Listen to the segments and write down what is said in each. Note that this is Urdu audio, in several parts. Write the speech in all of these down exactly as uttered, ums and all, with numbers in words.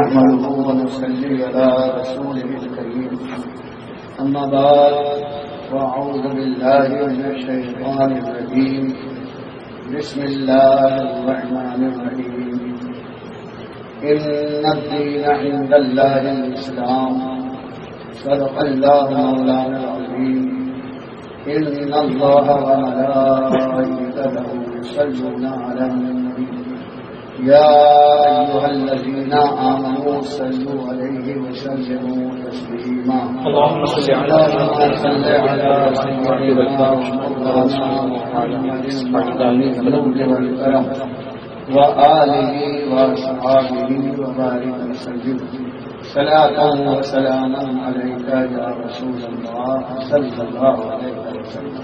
نحمده ونصلي على رسوله الكريم أما بعد وأعوذ بالله من الشيطان الرجيم بسم الله الرحمن الرحيم إن الدين عند الله الإسلام صدق الله مولانا العظيم إن الله وملائكته يصلون على النبي يا أيها الذين آمنوا صلوا عليه وسلموا تسليما اللهم صل على سيدنا محمد والكرم وآله وأصحابه وبارك وسلم صلاة وسلاما عليك يا رسول الله صلى الله عليه وسلم.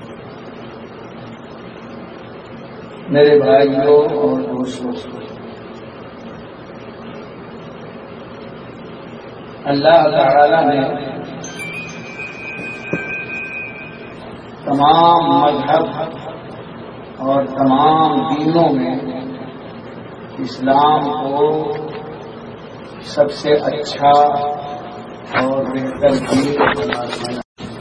میرے بھائیوں اور دوستوں، اللہ تعالی نے تمام مذہب اور تمام دینوں میں اسلام کو سب سے اچھا اور بہتر دین بنا دیا.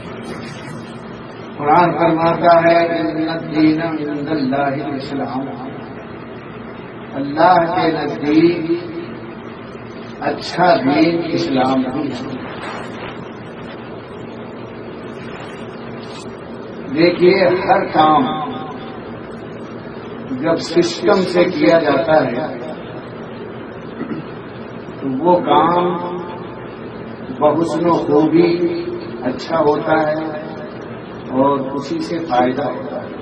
قرآن فرماتا ہے ان الدین عند اللہ الاسلام، اللہ کے نزدیک اچھا دین اسلام ہی ہے. دیکھیے، ہر کام جب سسٹم سے کیا جاتا ہے تو وہ کام بحسن و خوبی اچھا ہوتا ہے اور اسی سے فائدہ ہوتا ہے.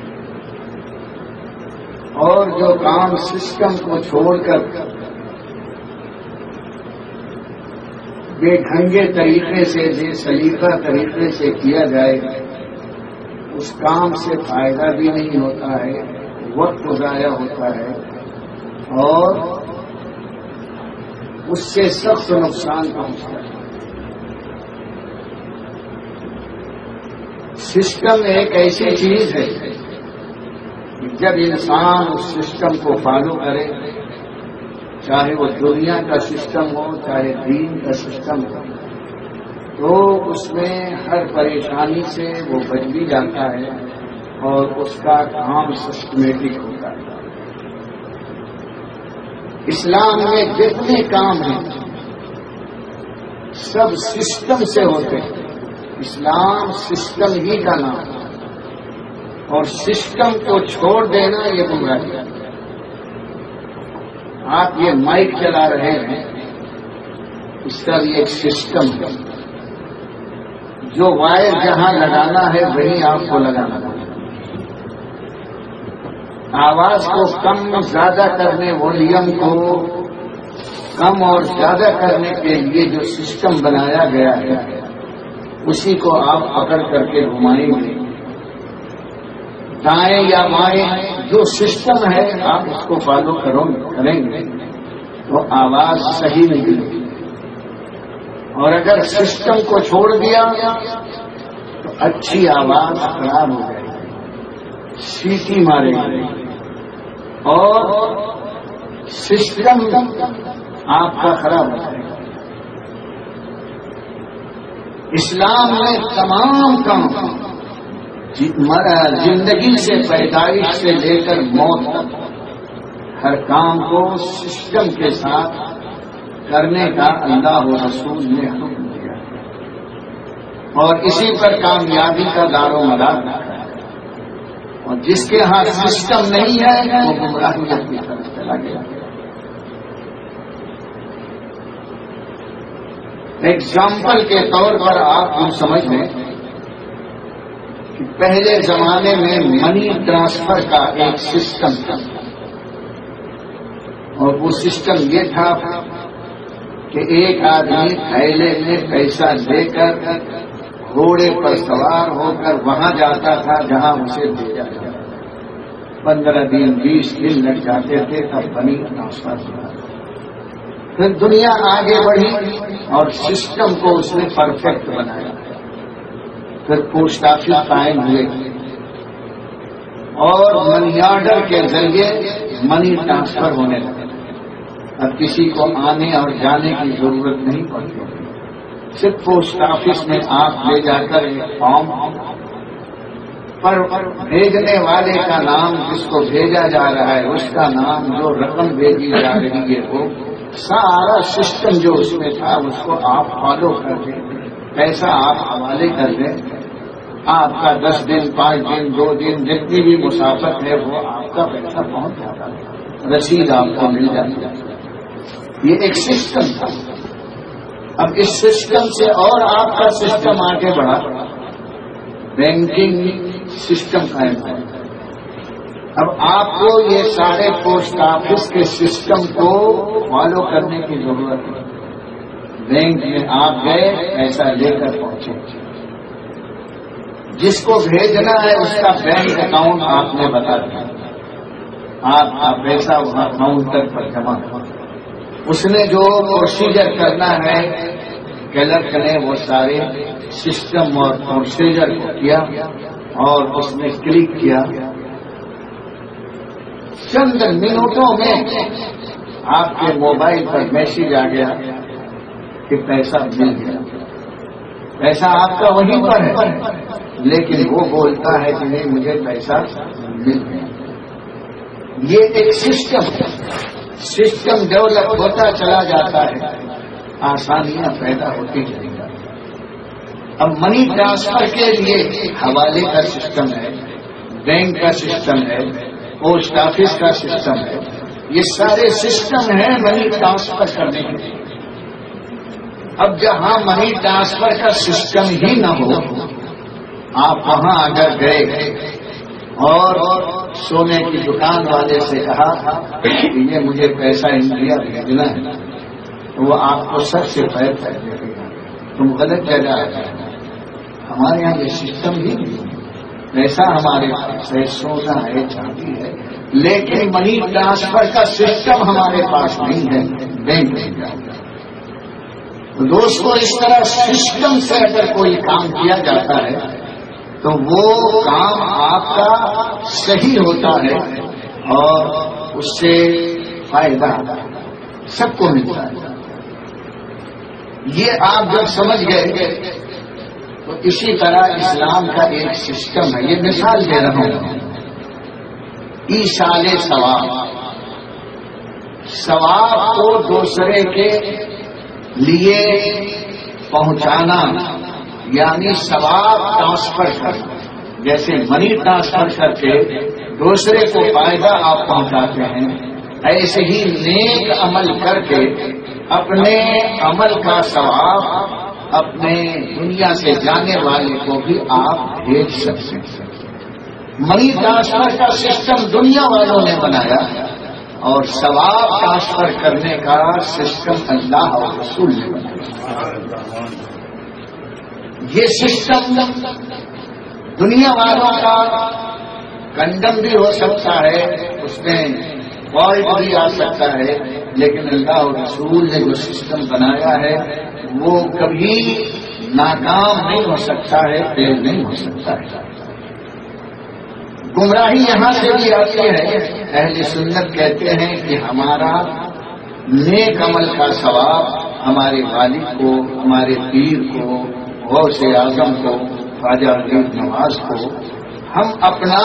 اور جو کام سسٹم کو چھوڑ کر بے ڈھنگے طریقے سے بے سلیقہ طریقے سے کیا جائے اس کام سے فائدہ بھی نہیں ہوتا ہے، وقت ضائع ہوتا ہے اور اس سے سخت نقصان پہنچتا ہے. سسٹم ایک ایسی چیز ہے جب انسان اس سسٹم کو فالو کرے، چاہے وہ دنیا کا سسٹم ہو چاہے دین کا سسٹم ہو، تو اس میں ہر پریشانی سے وہ بچ بھی جاتا ہے اور اس کا کام سسٹمیٹک ہوتا ہے. اسلام میں جتنے کام ہیں سب سسٹم سے ہوتے ہیں. اسلام سسٹم ہی کا نام ہے اور سسٹم کو چھوڑ دینا یہ گمراہی ہے. آپ یہ مائک چلا رہے ہیں، اس کا بھی ایک سسٹم ہے. جو وائر جہاں لگانا ہے وہیں آپ کو لگانا ہے. آواز کو کم زیادہ کرنے، والیوم کو کم اور زیادہ کرنے کے لیے جو سسٹم بنایا گیا ہے اسی کو آپ پکڑ کر کے گھمائیں گے. دائیں یا بائیں جو سسٹم ہے آپ اس کو فالو کریں گے تو آواز صحیح نہیں ہوگی. اور اگر سسٹم کو چھوڑ دیا تو اچھی آواز خراب ہو جائے گی، سیٹی مارے گی اور سسٹم آپ کا خراب ہو جائے گا. اسلام میں تمام کام زندگی سے پیدائش سے لے کر موت تک ہر کام کو سسٹم کے ساتھ کرنے کا اللہ و رسول نے حکم دیا اور اسی پر کامیابی کا دار و مدار رکھا ہے. اور جس کے ہاں سسٹم نہیں ہے وہ گمراہیت کی طرف چلا گیا. ایگزامپل کے طور پر آپ کو سمجھ لیں کہ پہلے زمانے میں منی ٹرانسفر کا ایک سسٹم تھا اور وہ سسٹم یہ تھا کہ ایک آدمی تھیلے میں پیسہ لے کر گھوڑے پر سوار ہو کر وہاں جاتا تھا جہاں اسے بھیجا جاتا. پندرہ دن بیس دن لگ جاتے تھے تب منی ٹرانسفر ہوا. پھر دنیا آگے بڑھی اور سسٹم کو اس نے پرفیکٹ بنایا. پھر پوسٹ آفس قائم ہوئے اور منی آرڈر کے ذریعے منی ٹرانسفر ہونے لگے. اب کسی کو آنے اور جانے کی ضرورت نہیں پڑتی، صرف پوسٹ آفس میں آپ لے جا کر ایک فارم پر بھیجنے والے کا نام، جس کو بھیجا جا رہا ہے اس کا نام، جو رقم بھیجی جا رہی ہے وہ سارا سسٹم جو اس میں تھا اس کو آپ فالو کر دیں، پیسہ آپ حوالے کر دیں، آپ کا دس دن پانچ دن دو دن جتنی بھی مسافت ہے وہ آپ کا پیسہ پہنچ جاتا ہے، رسید آپ کو مل جاتی ہے۔ یہ ایک سسٹم تھا۔ اب اس سسٹم سے اور آپ کا سسٹم آگے بڑھا، بینکنگ سسٹم قائم ہے۔ اب آپ کو یہ سارے پوسٹ آفس کے سسٹم کو فالو کرنے کی ضرورت ہے۔ بینک میں آپ گئے، پیسہ لے کر پہنچے، جس کو بھیجنا ہے اس کا بینک اکاؤنٹ آپ نے بتا دیا، آپ کا پیسہ وہاں کاؤنٹر پر جمع ہوا۔ اس نے جو پروسیجر کرنا ہے کلرک نے وہ سارے سسٹم اور پروسیجر کو کیا اور اس نے کلک کیا، چند منٹوں میں آپ کے موبائل پر میسج آ گیا کہ پیسہ مل گیا۔ پیسہ آپ کا وہیں پر ہے، لیکن وہ بولتا ہے کہ نہیں مجھے پیسہ مل گیا۔ یہ ایک سسٹم سسٹم ڈیولپ ہوتا چلا جاتا ہے، آسانیاں پیدا ہوتی چلی جاتی۔ اب منی ٹرانسفر کے لیے حوالے کا سسٹم ہے، بینک کا سسٹم ہے، پوسٹ آفس کا سسٹم ہے، یہ سارے سسٹم ہیں منی ٹرانسفر کرنے کے لیے۔ اب جہاں منی ٹرانسفر کا سسٹم ہی نہ ہو، آپ وہاں اگر گئے اور سونے کی دکان والے سے کہا کہ یہ مجھے پیسہ انڈیا بھیجنا ہے، تو وہ آپ کو سر سے پیر پھیر دے گا، تم غلط جگہ آ جائے گا، ہمارے یہاں یہ سسٹم ہی نہیں، پیسہ ہمارے پاس ہے، سونا ہے، چاندی ہے، لیکن منی ٹرانسفر کا سسٹم ہمارے پاس نہیں ہے، بینک نہیں جاتا۔ تو دوستو، اس طرح سسٹم سے اگر کوئی کام کیا جاتا ہے تو وہ کام آپ کا صحیح ہوتا ہے اور اس سے فائدہ سب کو ملتا ہے۔ یہ آپ جب سمجھ گئے تو اسی طرح اسلام کا ایک سسٹم ہے۔ یہ مثال دے رہا ہوں، ایصال ثواب، ثواب کو دوسرے کے لیے پہنچانا، یعنی ثواب ٹرانسفر کرنا، جیسے منی ٹرانسفر کر کے دوسرے کو فائدہ آپ پہنچاتے ہیں، ایسے ہی نیک عمل کر کے اپنے عمل کا ثواب اپنے دنیا سے جانے والے کو بھی آپ بھیج سکتے ہیں۔ منی ٹرانسفر کا سسٹم دنیا والوں نے بنایا اور ثواب ٹرانسفر کرنے کا سسٹم اللہ اور رسول نے بنایا۔ یہ سسٹم دنیا والوں کا کنڈم بھی ہو سکتا ہے، اس میں فالٹ بھی آ سکتا ہے، لیکن اللہ اور رسول نے جو سسٹم بنایا ہے وہ کبھی ناکام نہیں ہو سکتا ہے، فیل نہیں ہو سکتا ہے۔ گمراہی یہاں سے بھی آتی ہے۔ اہل سنت کہتے ہیں کہ ہمارا نیک عمل کا ثواب ہمارے والد کو، ہمارے پیر کو، غوث اعظم کو، خواجہ غریب نواز کو، ہم اپنا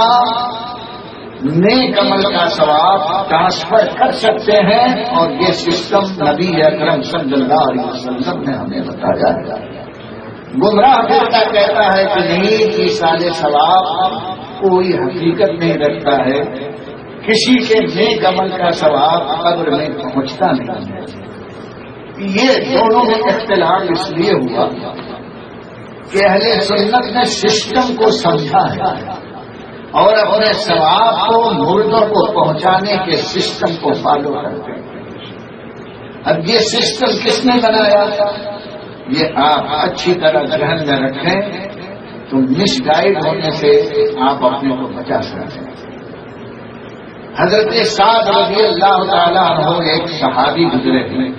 نیک عمل کا ثواب ٹرانسفر کر سکتے ہیں، اور یہ سسٹم نبی اکرم صلی اللہ علیہ وسلم نے ہمیں بتایا ہے۔ گمراہ فرقہ کہتا ہے کہ نہیں، ایصال ثواب کوئی حقیقت نہیں رکھتا ہے، کسی کے نیک عمل کا ثواب قبر میں پہنچتا نہیں ہے۔ یہ دونوں میں اختلاف اس لیے ہوا کہ اہل سنت نے سسٹم کو سمجھا ہے اور اپنے ثواب کو مردوں کو پہنچانے کے سسٹم کو فالو کرتے ہیں۔ اب یہ سسٹم کس نے بنایا، یہ آپ اچھی طرح ذہن میں رکھیں تو مس گائیڈ ہونے سے آپ اپنے کو بچا سکتے ہیں۔ حضرت سعد رضی اللہ تعالیٰ عنہ ایک صحابی گزرے ہیں،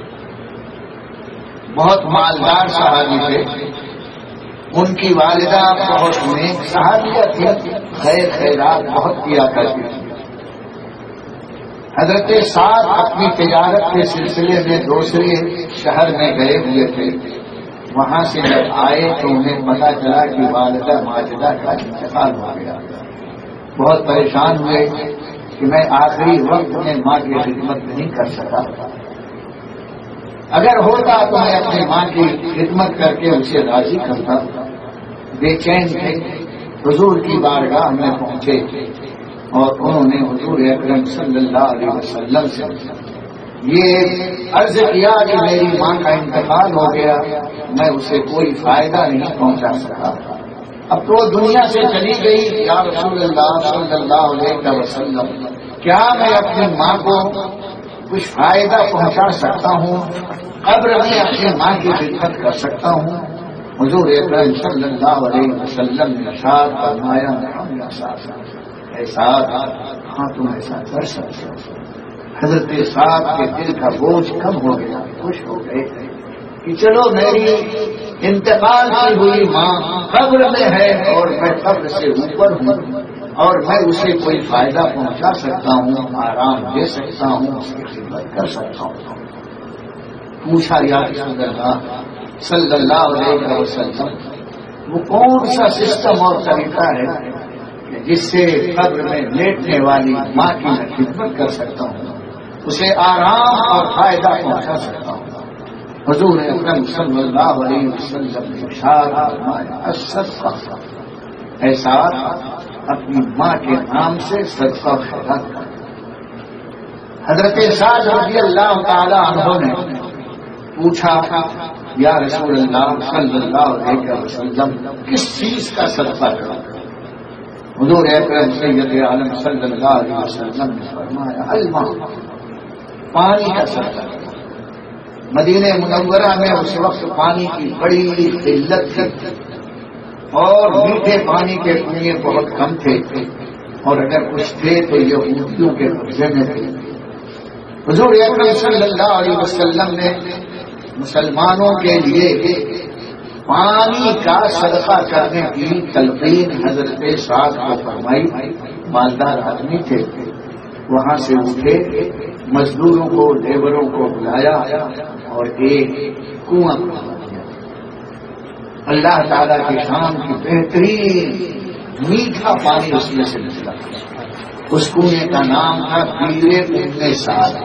بہت مالدار صحابی تھے، ان کی والدہ بہت نیک صحابیہ تھی، خیر خیرات بہت کیا کرتی تھی۔ حضرت سعد اپنی تجارت کے سلسلے میں دوسرے شہر میں گئے ہوئے تھے. وہاں سے جب آئے تو انہیں پتا چلا کہ والدہ ماجدہ کا انتقال ہو گیا. بہت پریشان ہوئے کہ میں آخری وقت میں ماں کی خدمت نہیں کر سکا. اگر ہوتا تو میں اپنی ماں کی خدمت کر کے اسے راضی کرتا. بے چین تھے. حضور کی بارگاہ میں پہنچے اور انہوں نے حضور اکرم صلی اللہ علیہ وسلم سے یہ عرض کیا کہ میری ماں کا انتقال ہو گیا, میں اسے کوئی فائدہ نہیں پہنچا سکا. اب تو دنیا سے چلی گئی. یا رسول اللہ صلی اللہ علیہ وسلم, کیا میں اپنی ماں کو کچھ فائدہ پہنچا سکتا ہوں؟ قبر میں اپنی ماں کی خدمت کر سکتا ہوں؟ حضور اکرم صلی اللہ علیہ وسلم نے ارشاد فرمایا, ایسا ہاں تم ایسا کر سکتے ہو. حضرت سعد کے دل کا بوجھ کم ہو گیا. خوش ہو گئے کہ چلو میری انتقال کی ہوئی ماں قبر میں ہے اور میں قبر سے اوپر ہوں اور میں اسے کوئی فائدہ پہنچا سکتا ہوں, آرام دے سکتا ہوں, اس کی خدمت کر سکتا ہوں. پوچھا یا رسول اللہ صلی اللہ علیہ وسلم, وہ کون سا سسٹم اور طریقہ ہے جس سے قبر میں لیٹنے والی ماں کی میں خدمت کر سکتا ہوں, اسے آرام اور فائدہ پہنچا سکتا ہوں؟ حضور اکرم صلی اللہ علیہ وسلم نے ارشاد فرمایا, الصدقہ, ایسا اپنی ماں کے نام سے صدقہ خیرات کر. حضرت سعد رضی اللہ تعالی عنہ نے پوچھا, یا رسول اللہ صلی اللہ علیہ وسلم, کس چیز کا صدقہ کروں؟ حضور اکرم سید عالم صلی اللہ علیہ وسلم نے فرمایا, الماء, پانی کا صدقہ. مدینہ منورہ میں اس وقت پانی کی بڑی قلت تھی اور میٹھے پانی کے کنویں بہت کم تھے, اور اگر کچھ تھے تو یہودیوں کے قبضے میں تھے. حضور اکرم صلی اللہ علیہ وسلم نے مسلمانوں کے لیے پانی کا صدقہ کرنے کی تلقین حضرت سعد کو فرمائی. مالدار آدمی تھے. وہاں سے اٹھے, مزدوروں کو لیبروں کو بلایا اور ایک کنواں کھودوا دیا. اللہ تعالیٰ کی شان کی بہترین میٹھا پانی اس میں سے نکلا. اس کنویں کا نام تھا بیر ام سعد,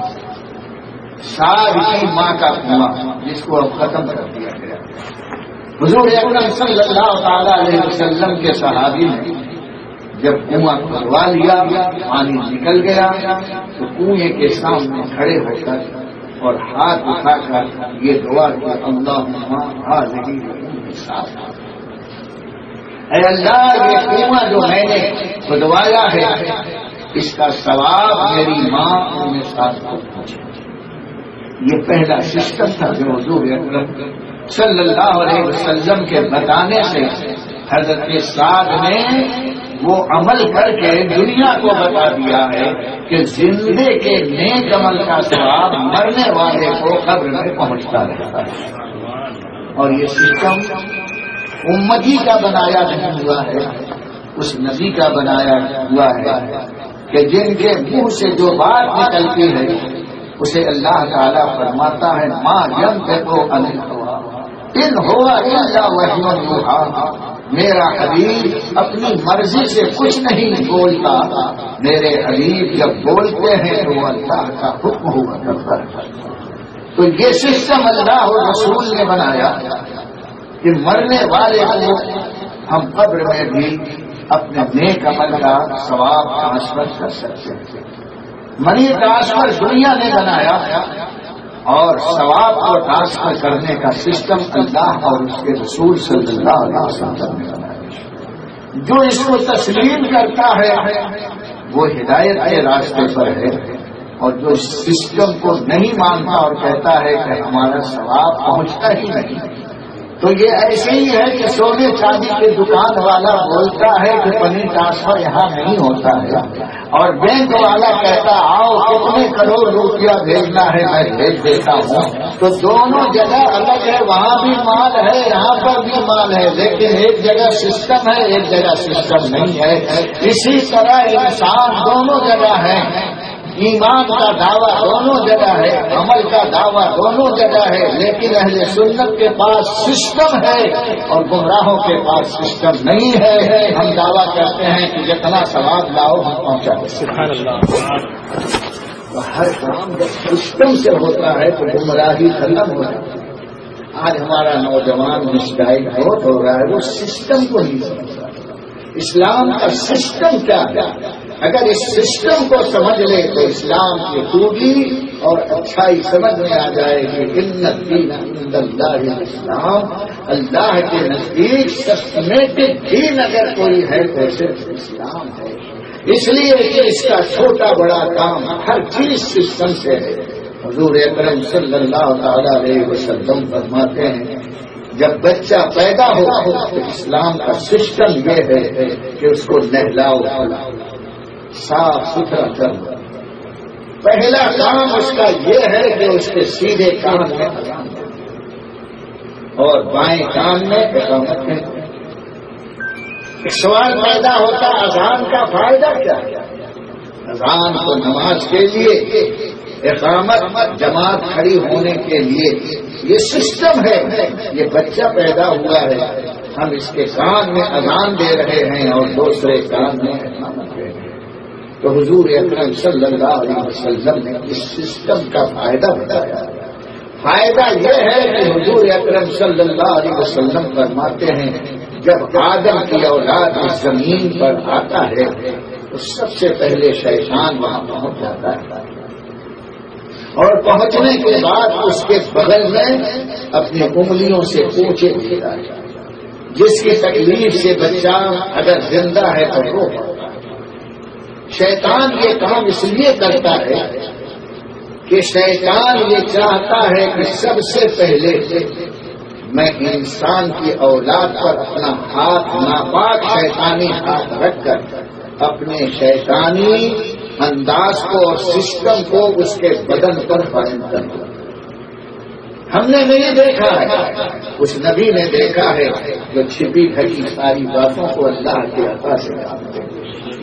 سعد کی ماں کا کنواں, جس کو اب ختم کر دیا گیا. حضور اکرم صلی اللہ تعالی علیہ وسلم کے صحابی نے جب کنواں کھودوا لیا, پانی نکل گیا, تو کنویں کے سامنے کھڑے ہو کر اور ہاتھ اٹھا کر یہ دعا کی, اللہم ہذہ سعد, اے اللہ یہ کنواں جو میں نے کھودوایا ہے اس کا ثواب میری ماں ام سعد کو پہنچے. یہ پہلا سسٹم تھا جو حضور اکرم صلی اللہ علیہ وسلم کے بتانے سے حضرت سعد نے وہ عمل کر کے دنیا کو بتا دیا ہے کہ زندے کے نیک عمل کا ثواب مرنے والے کو قبر میں پہنچتا رہتا ہے. اور یہ سسٹم امتی کا بنایا نہیں ہوا ہے, اس نبی کا بنایا ہوا ہے کہ جن کے منہ سے جو بات نکلتی ہے اسے اللہ تعالیٰ فرماتا ہے, ماں ینطق عن الہویٰ ان ہوا الا وحی یوحیٰ, میرا حبیب اپنی مرضی سے کچھ نہیں بولتا, میرے حبیب جب بولتے ہیں تو وہ اللہ کا حکم ہوا کرتا ہے. تو یہ سسٹم اللہ اور رسول نے بنایا کہ مرنے والے کو ہم قبر میں بھی اپنے نیک عمل کا ثواب ٹرانسفر کر سکتے ہیں. منی ٹرانسفر دنیا نے بنایا اور ثواب کو ٹرانسفر کرنے کا سسٹم اللہ اور اس کے رسول صلی اللہ علیہ وسلم نے بنایا. جو اس کو تسلیم کرتا ہے وہ ہدایت کے راستے پر ہے, اور جو اس سسٹم کو نہیں مانتا اور کہتا ہے کہ ہمارا ثواب پہنچتا ہی نہیں, تو یہ ایسے ہی ہے کہ سونے چاندی کی دکان والا بولتا ہے کہ منی ٹرانسفر یہاں نہیں ہوتا ہے, اور بینک والا کہتا آؤ کتنے کروڑ روپیہ بھیجنا ہے میں بھیج دیتا ہوں. تو دونوں جگہ الگ ہے, وہاں بھی مال ہے یہاں پر بھی مال ہے, لیکن ایک جگہ سسٹم ہے ایک جگہ سسٹم نہیں ہے. اسی طرح انسان دونوں جگہ ہے, ایمان کا دعویٰ دونوں جگہ ہے، عمل کا دعویٰ دونوں جگہ ہے، لیکن اہل سنت کے پاس سسٹم ہے اور گمراہوں کے پاس سسٹم نہیں ہے۔ ہم دعویٰ کرتے ہیں کہ جتنا ثواب لاؤ ہم پہنچا سبحان اللہ۔ ہر کام جب سسٹم سے ہوتا ہے تو گمراہی ختم ہو جاتی ہے۔ آج ہمارا نوجوان مسگائڈ بہت ہو رہا ہے، وہ سسٹم کو نہیں سمجھتا۔ اسلام کا سسٹم کیا ہے؟ اگر اس سسٹم کو سمجھ لے تو اسلام کی خوبی اور اچھائی سمجھ میں آ جائے گی۔ ان الدین عند اللہ الاسلام، اللہ کے نزدیک سسٹمیٹک دین اگر کوئی ہے تو صرف اسلام ہے، اس لیے کہ اس کا چھوٹا بڑا کام ہر چیز سسٹم سے ہے۔ حضور اکرم صلی اللہ تعالی علیہ وسلم فرماتے ہیں جب بچہ پیدا ہو تو اسلام کا سسٹم یہ ہے کہ اس کو نہلاؤ، صاف ستھرا کرو۔ پہلا کام اس کا یہ ہے کہ اس کے سیدھے کان میں اذان دے اور بائیں کان میں اقامت ہے۔ سوال پیدا ہوتا اذان کا فائدہ کیا ہے؟ اذان تو نماز کے لیے، اقامت جماعت کھڑی ہونے کے لیے، یہ سسٹم ہے۔ یہ بچہ پیدا ہوا ہے، ہم اس کے کان میں اذان دے رہے ہیں اور دوسرے کان میں اقامت دے رہے ہیں۔ تو حضور اکرم صلی اللہ علیہ وسلم نے اس سسٹم کا فائدہ بتایا۔ فائدہ یہ ہے کہ حضور اکرم صلی اللہ علیہ وسلم فرماتے ہیں جب آدم کی اولاد اس زمین پر آتا ہے تو سب سے پہلے شیطان وہاں پہنچ جاتا ہے اور پہنچنے کے بعد اس کے بغل میں اپنی انگلیوں سے پوچھے دیتا ہے، جس کی تکلیف سے بچہ اگر زندہ ہے تو رو پڑتا ہے۔ شیطان یہ کام اس لیے کرتا ہے کہ شیطان یہ چاہتا ہے کہ سب سے پہلے میں انسان کی اولاد پر اپنا ہاتھ ناپاک شیطانی ہاتھ رکھ کر اپنے شیطانی انداز کو اور سسٹم کو اس کے بدن پر قائم کر دیا۔ ہم نے نہیں دیکھا ہے، اس نبی نے دیکھا ہے جو چھپی ڈھکی ساری باتوں کو اللہ کے عطا سے جانتے ہیں۔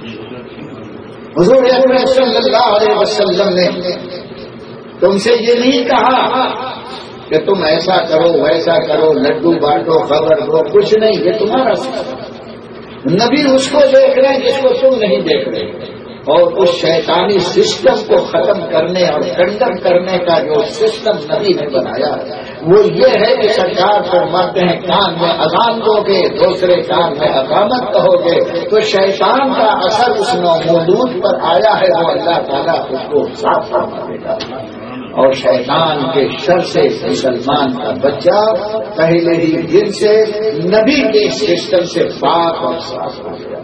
حضور اکرم صلی اللہ علیہ وسلم نے تم سے یہ نہیں کہا کہ تم ایسا کرو ویسا کرو، لڈو بانٹو، خبر دو، کچھ نہیں، یہ تمہارا سسٹم۔ نبی اس کو دیکھ رہے ہیں جس کو تم نہیں دیکھ رہے، اور اس شیطانی سسٹم کو ختم کرنے اور کنڈم کرنے کا جو سسٹم نبی نے بنایا وہ یہ ہے کہ سرکار فرماتے ہیں کان میں اذان دو گے، دوسرے کان میں اقامت کہو گے تو شیطان کا اثر اس نومولود پر آیا ہے، وہ اللہ تعالیٰ اس کو صاف فرما دے گا اور شیطان کے شر سے مسلمان کا بچہ پہلے ہی دن سے نبی کے سسٹم سے پاک اور صاف ہو گیا۔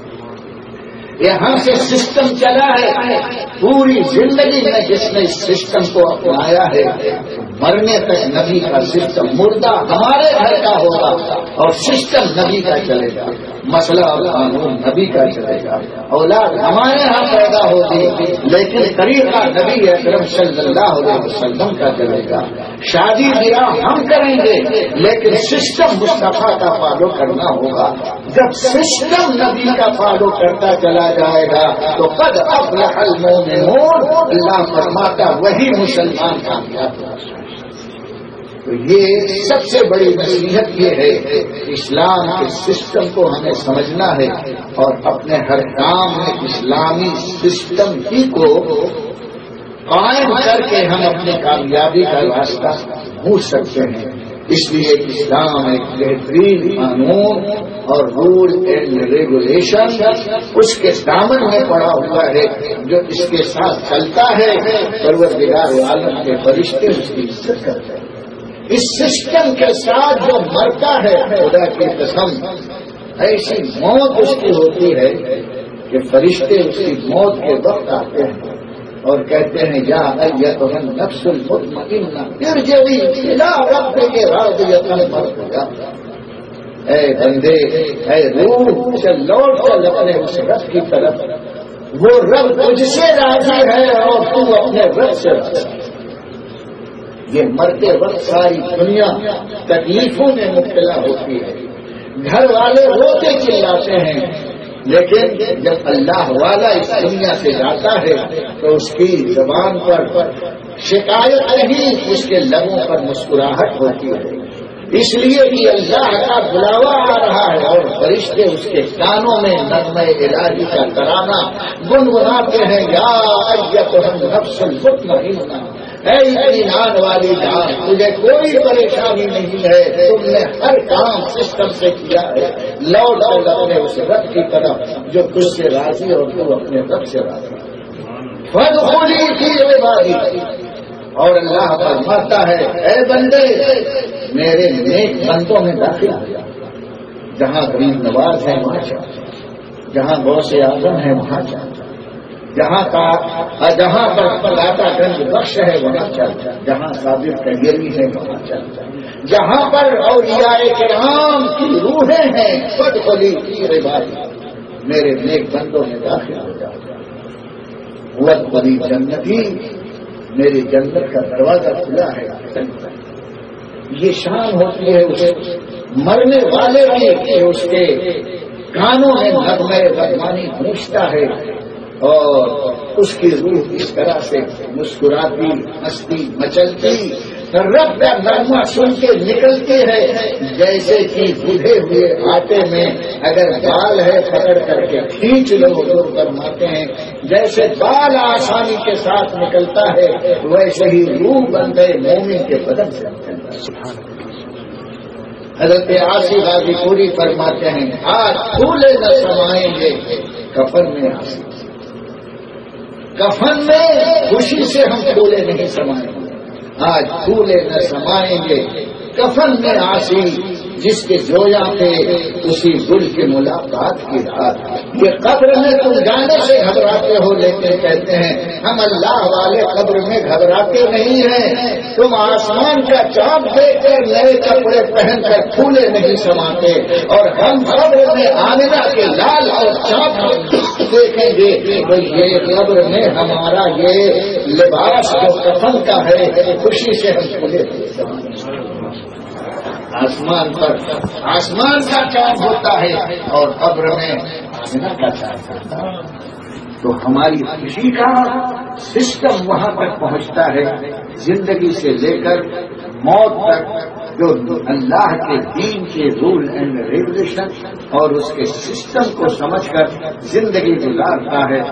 یہاں سے سسٹم چلا ہے، پوری زندگی میں جس نے اس سسٹم کو اپنایا ہے مرنے تک نبی کا سسٹم، مردہ ہمارے گھر کا ہوگا اور سسٹم نبی کا چلے گا، مسئلہ اور قانون نبی کا چلے گا، اولاد ہمارے ہاں پیدا ہوگی لیکن طریقہ نبی اکرم صلی اللہ علیہ وسلم کا چلے گا، شادی بیاہ ہم کریں گے لیکن سسٹم مصطفیٰ کا فالو کرنا ہوگا۔ جب سسٹم نبی کا فالو کرتا چلا جائے گا تو قد افلح المؤمنون، اللہ فرماتا وہی مسلمان کامیاب ہوگا۔ تو یہ سب سے بڑی نصیحت یہ ہے کہ اسلام کے سسٹم کو ہمیں سمجھنا ہے اور اپنے ہر کام میں اسلامی سسٹم ہی کو قائم کر کے ہم اپنی کامیابی کا راستہ ڈھونڈ سکتے ہیں۔ اس لیے اسلام ایک بہترین قانون اور رول اینڈ ریگولیشن اس کے دامن میں پڑا ہوا ہے جو اس کے ساتھ چلتا ہے، پروردگار عالم کے فرشتے اس کی عزت کرتے ہیں۔ اس سسٹم کے ساتھ جو مرتا ہے خدا کی قسم ایسی موت اس کی ہوتی ہے کہ فرشتے اس کی موت کے وقت آتے ہیں اور کہتے ہیں یا ایتھا النفس المطمئنہ ارجعی الی ربک راضیۃ مرضیہ، اے بندے، اے روح چل لوٹ چل اپنے اس رب کی طرف، وہ رب تجھ سے راضی ہے اور تو اپنے رب سے راضی ہے۔ یہ مرتے وقت ساری دنیا تکلیفوں میں مبتلا ہوتی ہے، گھر والے روتے چلاتے ہیں، لیکن جب اللہ والا اس دنیا سے جاتا ہے تو اس کی زبان پر شکایت نہیں، اس کے لبوں پر مسکراہٹ ہوتی ہے، اس لیے کہ اللہ کا بلاوا آ رہا ہے اور فرشتے اس کے کانوں میں نغمہ الہی کا ترانہ گنگناتے ہیں، یا ایتھا النفس المطمئنہ، اے اطمینان والی جان، تجھے کوئی پریشانی نہیں ہے، تم نے ہر کام سسٹم سے کیا ہے، لوٹ کر اپنے اس رب کی طرف جو تجھ سے راضی اور تو اپنے رب سے راضی۔ فادخلی فی عبادی، اور اللہ فرماتا ہے اے بندے میرے نیک بندوں میں داخل ہو جا، جہاں غریب نواز ہے وہاں جا، جہاں غوث اعظم ہے وہاں جا، جہاں کا جہاں پر داتا گنج بخش ہے وہاں چل جا، جہاں صابر کنگیری ہے وہاں چل جا، جہاں پر اولیاء کرام کی روحیں ہیں فادخلی فی عبادی، میرے نیک بندوں میں داخل ہو جا، وادخلی جنتی، میری جنت کا دروازہ کھلا ہے۔ یہ شان ہوتی ہے اس مرنے والے کی کہ اس کے کانوں میں نغمہ رحمانی گونجتا ہے اور اس کی روح اس طرح سے مسکراتی ہنستی مچلتی رب کا نغمہ سن کے نکلتی ہے جیسے کہ بوڑھے ہوئے آٹے میں اگر بال ہے پکڑ کر کے کھینچ لو دور فرماتے ہیں، جیسے بال آسانی کے ساتھ نکلتا ہے ویسے ہی روح بندے مومن کے بدن سے نکلتا ہے۔ حضرت عاصی غازی پوری فرماتے ہیں آج پھولے نہ سمائیں گے کفن میں آسی، کفن میں خوشی سے ہم پھولے نہیں سمائیں گے، آج پھولے نہ سمائیں گے کفن میں آسی، جس کے جویا پہ اسی گل کی ملاقات کی رات۔ یہ قبر میں تم جانے سے گھبراتے ہو لیکن کہتے ہیں ہم اللہ والے قبر میں گھبراتے نہیں ہیں، تم آسمان کا چاند دیکھ کر نئے کپڑے پہن کر پھولے نہیں سماتے، اور ہم قبر میں آمنہ کے لال اور چاند دیکھیں گے تو یہ قبر میں ہمارا یہ لباس جو کفن کا ہے خوشی سے ہم پھولے نہیں سماتے۔ آسمان پر آسمان کا چاند ہوتا ہے اور قبر میں آمنہ کا چاند ہوتا ہے، تو ہماری خوشی کا سسٹم وہاں تک پہنچتا ہے، زندگی سے لے کر موت تک جو اللہ کے دین کے رول اینڈ ریگولیشن اور اس کے سسٹم کو سمجھ کر زندگی گزارتا ہے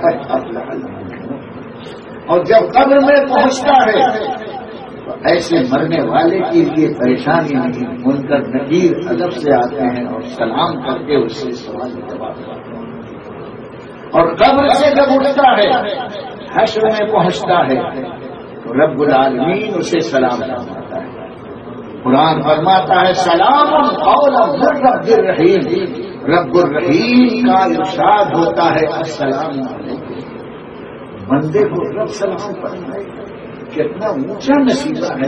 اور جب قبر میں پہنچتا ہے ایسے مرنے والے کے لیے پریشانی نہیں، منکر نکیر ادب سے آتے ہیں اور سلام کر کے اس سے سوال جواب کرتے ہیں، اور قبر سے جب اٹھتا ہے حشر میں پہنچتا ہے تو رب العالمین اسے سلام فرماتا ہے۔ قرآن فرماتا ہے سلام قولا من رب الرحیم، رب الرحیم کا ارشاد ہوتا ہے السلام علیکم، بندے کو رب سلام فرمائے، کتنا اونچا نصیبہ ہے۔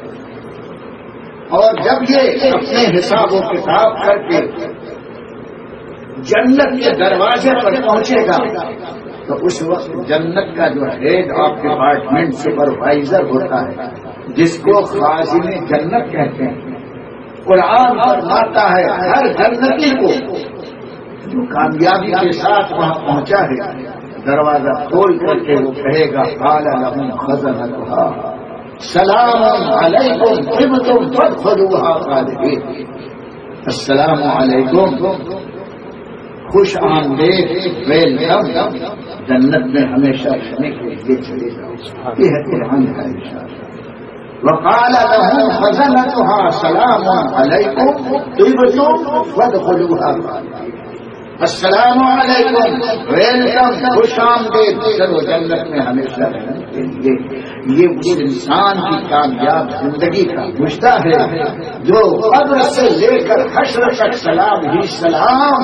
اور جب یہ اپنے حساب و کتاب کر کے جنت کے دروازے پر پہنچے گا تو اس وقت جنت کا جو ہیڈ آف ڈپارٹمنٹ سپروائزر ہوتا ہے جس کو خازن جنت کہتے ہیں، قرآن فرماتا ہے ہر جنتی کو جو کامیابی کے ساتھ وہاں پہنچا ہے دروازہ کھول کر کے وہ کہے گا قال لهم خزنتها سلام علیکم طبتم فادخلوها خالدین، السلام علیکم، خوش آمدید، ویلکم، جنت میں ہمیشہ رہنے کے لیے چلے جاؤ، یہ ہے قرآن کا ارشاد۔ وقال لهم خزنتها سلام علیکم طبتم فادخلوها خالدین، السلام علیکم، ویلکم، خوش آمدید، چلو جنت میں ہمیشہ رہنے کے لیے۔ یہ اس انسان کی کامیاب زندگی کا مشتہ ہے جو قبر سے لے کر حشر تک سلام ہی سلام،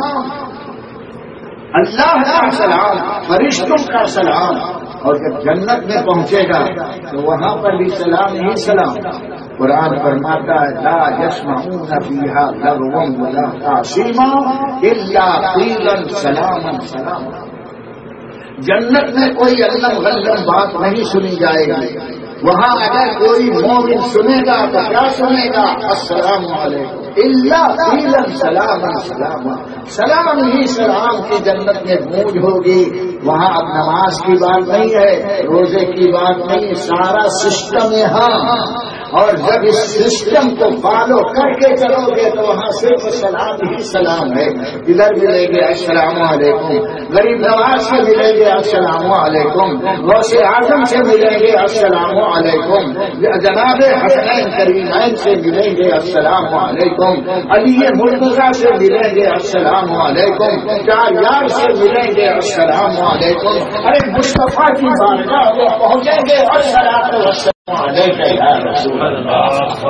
اللہ کا سلام، فرشتوں کا سلام، اور جب جنت میں پہنچے گا تو وہاں پر بھی سلام ہی سلام۔ قرآن فرماتا ہے لا يسمعون فيها لغوا ولا تعصیما الا قیلا سلاما سلاما، جنت میں کوئی علم غلط بات نہیں سنی جائے گی، وہاں اگر کوئی مومن سنے گا تو کیا سنے گا؟ السلام علیکم اللہ قیلن سلام سلام، سلام ہی سلام کی جنت میں گونج ہوگی. وہاں اب نماز کی بات نہیں ہے، روزے کی بات نہیں، سارا سسٹم یہاں. اور جب اس سسٹم کو فالو کر کے چلو گے تو وہاں صرف سلام ہی سلام ہے. ادھر ملیں گے السلام علیکم، غریب نواز سے ملیں گے السلام علیکم، غوث اعظم سے ملیں گے السلام علیکم، جناب حسنین کریمین سے ملیں گے السلام علیکم، علی مرتضیٰ سے ملیں گے السلام علیکم، چار یار سے ملیں گے السلام علیکم. ارے مصطفیٰ کی بارگاہ میں پہنچیں گے السلام علیکم یا رسول اللہ.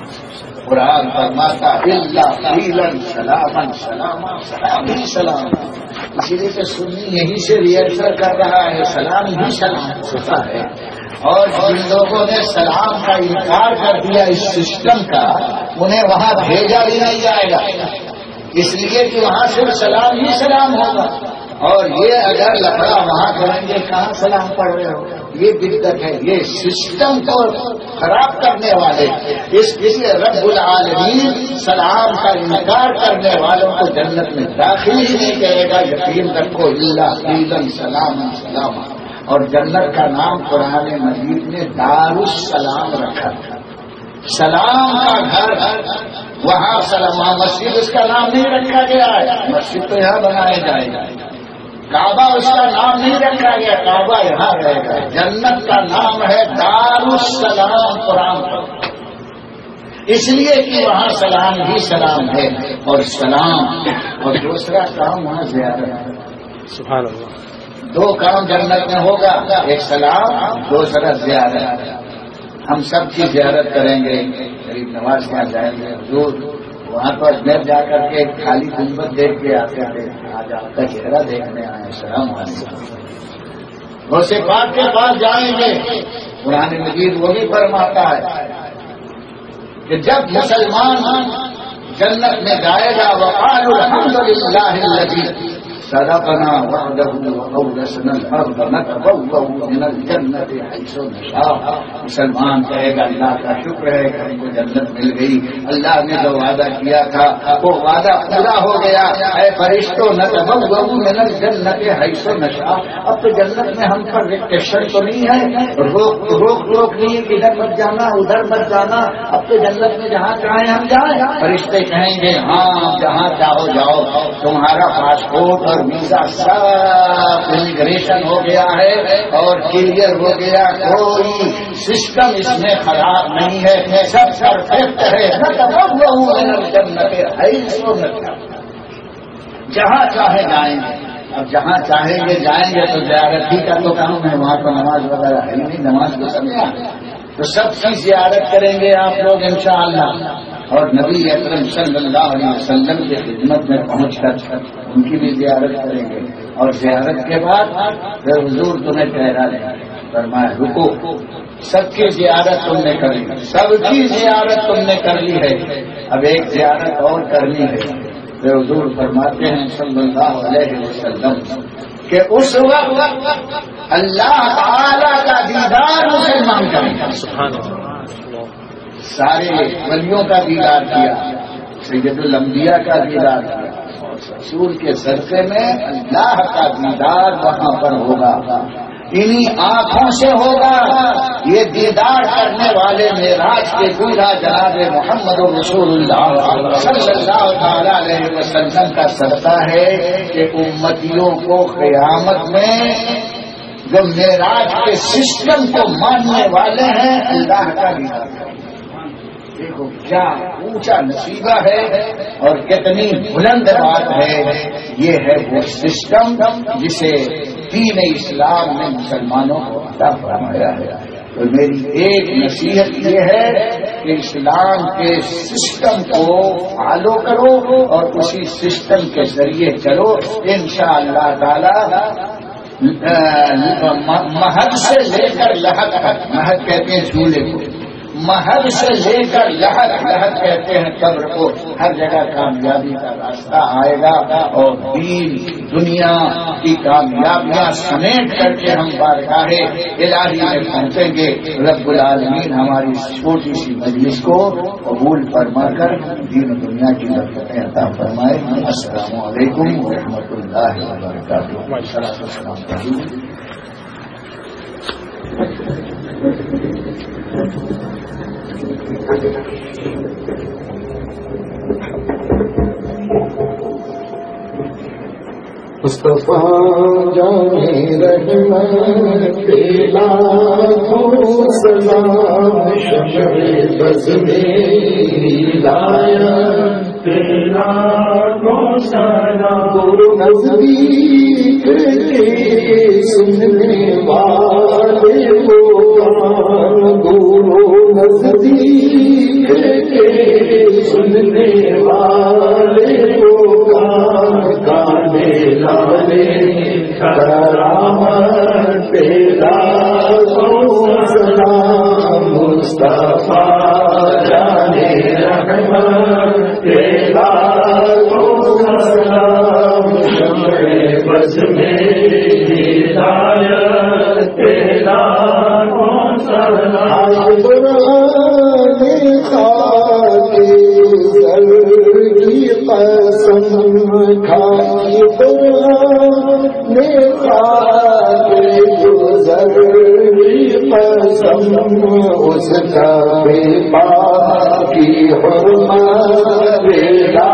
قرآن فرماتا اللہ قیلن سلام سلام سلام ہی سلام. اسی لیے کہ سنی یہی سے ریئرسل کر رہا ہے، سلام ہی سلام ہوتا ہے. اور جن لوگوں نے سلام کا انکار کر دیا اس سسٹم کا، انہیں وہاں بھیجا بھی نہیں جائے گا، اس لیے کہ وہاں صرف سلام ہی سلام ہوگا. اور یہ اگر لفڑا وہاں کریں گے کہاں سلام پڑھ رہے ہو، یہ بدعت ہے. یہ سسٹم کو خراب کرنے والے، اس لیے رب العالمین سلام کا انکار کرنے والوں کو جنت میں داخل ہی نہیں کرے گا. یقین رکھو اللہ قیلن سلام سلام. اور جنت کا نام قرآن مجید نے دار السلام رکھا، سلام کا گھر. وہاں سلام مسجد اس کا نام نہیں رکھا گیا ہے، مسجد تو یہاں بنایا جائے گا. کعبہ اس کا نام نہیں رکھا گیا، کعبہ یہاں رہے گا. جنت کا نام ہے دار السلام قرآن پر، اس لیے کہ وہاں سلام ہی سلام ہے. اور سلام اور دوسرا کام وہاں زیارت ہے. سبحان اللہ. دو کام جنت میں ہوگا، ایک سلام، دوسرا زیارت. ہم سب کی زیارت کریں گے، غریب نواز کے یہاں جائیں گے، حضور وہاں پر اجمیر جا کر کے خالی گنبد دیکھ کے آتے تھے، آج آپ کا چہرہ دیکھنے آئے. السلام علیکم. غوث پاک کے پاس جائیں گے، قرآن مجید وہ بھی فرماتا ہے کہ جب مسلمان جنت میں جائے گا وقالوا الحمد للہ الذی صدقنا وعده وأورثنا الأرض نتبوأ من الجنة حيث نشاء. مسلمان کہے گا اللہ کا شکر ہے کہ ہم کو جنت مل گئی، اللہ نے جو وعدہ کیا تھا وہ وعدہ پورا ہو گیا. اے فرشتوں نتبوأ من الجنة حيث نشاء. اب تو جنت میں ہم پر ریسٹرکشن تو نہیں ہے، روک روک روک نہیں کہ ادھر مت جانا ادھر مت جانا. اب تو جنت میں جہاں چاہیں ہم جائیں. فرشتے کہیں گے ہاں جہاں چاہو جاؤ، تمہارا پاسپورٹ اور ویزا سب امیگریشن ہو گیا ہے اور کلیئر ہو گیا، کوئی سسٹم اس میں خراب نہیں ہے، سب پرفیکٹ ہے. جہاں چاہے جائیں گے. اب جہاں چاہیں گے جائیں گے تو زیارت ہی کا تو کام ہے، وہاں تو نماز وغیرہ ہے نہیں، نماز تو سمجھا تو سب کی زیارت کریں گے آپ لوگ انشاءاللہ. اور نبی اکرم صلی اللہ علیہ وسلم کی خدمت میں پہنچ کر ان کی بھی زیارت کریں گے. اور زیارت کے بعد پھر حضور تمہیں ٹھہرا لیں گے، فرمایا رکو، سب کی زیارت تم نے کر لی، سب کی زیارت تم نے کر لی ہے، اب ایک زیارت اور کرنی ہے. پھر حضور فرماتے ہیں صلی اللہ علیہ وسلم کہ اس وقت اللہ تعالی کا دیدار مسلمان کریں گے. سبحان اللہ. سارے ولیوں کا دیدار کیا، سید الانبیاء کا دیدار کیا، اور رسول کے صدقے میں اللہ کا دیدار وہاں پر ہوگا. انہی آنکھوں سے ہوگا. یہ دیدار کرنے والے معراج کے دولہا جناب محمد رسول اللہ صلی اللہ تعالی علیہ وسلم کا صدقہ ہے کہ امتیوں کو قیامت میں جو معراج کے سسٹم کو ماننے والے ہیں اللہ کا دیدار کریں. دیکھو کیا اونچا نصیبہ ہے اور کتنی بلند بات ہے. یہ ہے وہ سسٹم جسے دین اسلام نے مسلمانوں کو عطا فرمایا ہے. تو میری ایک نصیحت یہ ہے کہ اسلام کے سسٹم کو فالو کرو اور اسی سسٹم کے ذریعے چلو. انشاءاللہ تعالی مہد سے لے کر لحد تک، مہد کہتے ہیں جھولے کو، محل سے لے کر لحد لحد کہتے ہیں قبر کو، ہر جگہ کامیابی کا راستہ آئے گا، اور دین دنیا کی کامیابیاں سمیٹ کر کے ہم بارگاہ الہی میں پہنچیں گے۔ رب العالمین ہماری چھوٹی سی مجلس کو قبول فرما کر دین دنیا کی برکتیں عطا فرمائے۔ السلام علیکم ورحمۃ اللہ وبرکاتہ۔ مصطفیٰ جانے رحمت تیرا لاکھوں سلام، شمع بز میں ہدایت تیرا لاکھوں سلام، گرو نزدیک کے سننے والے وہ کان، گرو نزدیک کے سننے والے وہ کان، کانے لالے کرامت تیرا سلام، مصطفیٰ جانے رحمت تیرا سلام، شمع بز میں ہدایت تیرا سلام، قسم کھائی قرآن نے خاک گزر قسم، اس کا بے پاکی حرمت تیرا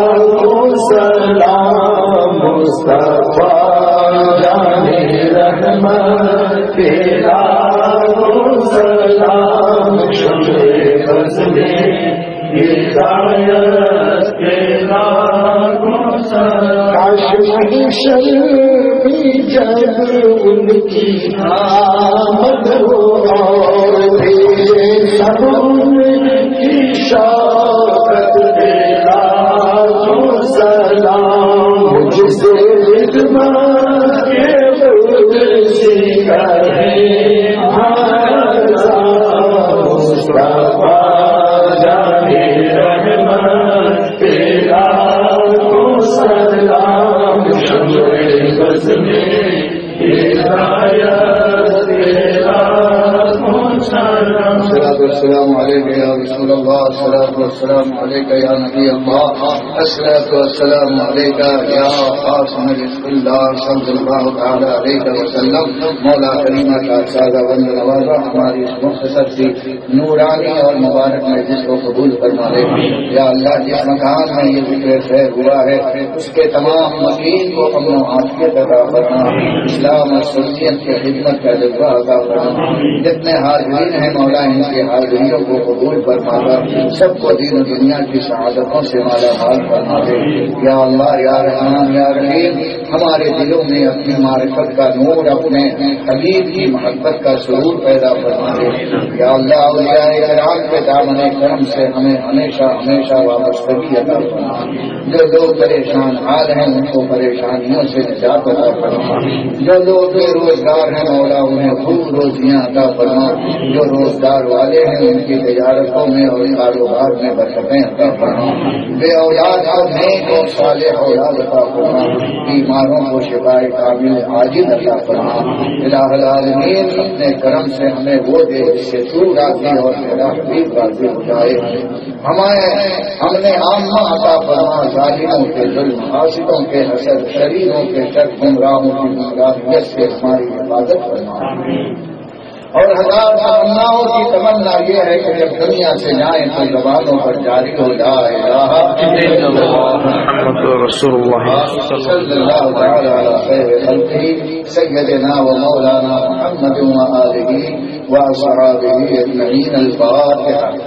سلام، مصطفیٰ جانے رحمت تیرا سلام، شمع بز میں ہدایت تیرا سلام، کاش شرمی جب ان کی آمد ہو اور تیرے سبن کی شوقت تیرا سلام، مجھ سے خدمت کے بدل سے کرے مصطفیٰ جانے رحمت تیرا سلام، شمع بز میں ہدایت تیرا سلام، الصلاۃ والسلام علیک یا رسول اللہ، الصلاۃ والسلام علیک یا نبی اللہ، الصلاۃ والسلام علیک یا قاسم رسول اللہ صلی اللہ تعالی علیہ وسلم۔ مولا کریمہ کا سادہ بند نوازا ہماری اس مختصر سی نورانی اور مبارک مجلس کو قبول فرما لے۔ یا اللہ جس مکان میں یہ ذکر خیر ہوا ہے اس کے تمام مکین کو امن و عافیت عطا فرما، اسلام اور سنیت کی خدمت کا جذبہ عطا فرما۔ جتنے حاضرین ہیں مولا ان کی حاضریوں کو قبول فرما کر سب کو دین و دنیا کی سعادتوں سے مالا مال فرما دے۔ یا اللہ یا رحمان یا رحیم، ہمارے دلوں میں اپنی معرفت کا نور، اپنے حبیب کی محبت کا سرور پیدا فرما دے۔ یا اللہ اولیاء کرام کے دامن کرم سے ہمیں ہمیشہ ہمیشہ وابستگی عطا فرما۔ جو لوگ پریشان حال ہیں ان کو پریشانیوں سے نجات عطا فرما، جو لوگ بے روزگار ہیں مولا انہیں خوب روزیاں عطا فرما، جو روزگار والے ہیں ان کی تجارتوں میں اور کاروبار میں برکتیں عطا فرما، بے اولاد اور نیک اور صالح اولاد عطا فرما، بیماروں کو شفاء کامل عاجل عطا فرما۔ الہ العالمین اپنے کرم سے ہمیں وہ دے جس سے تو راضی اور میرا حبیب راضی ہو جائے۔ ہمیں ہم نے عامہ عطا فرما، ظالموں کے ظلم، حاسدوں کے حسد، شریروں کے شر، گمراہوں کی گمراہیت سے ہماری حفاظت فرما۔ اور ہزار تمناؤں کی تمنا یہ ہے کہ جب دنیا سے جائیں تو زبانوں پر جاری ہو جائے محمد رسول اللہ صلی اللہ تعالی علی خیر خلقہ سیدنا و مولانا محمد و آلہ و صحابہ اجمعین۔ الفاتحہ۔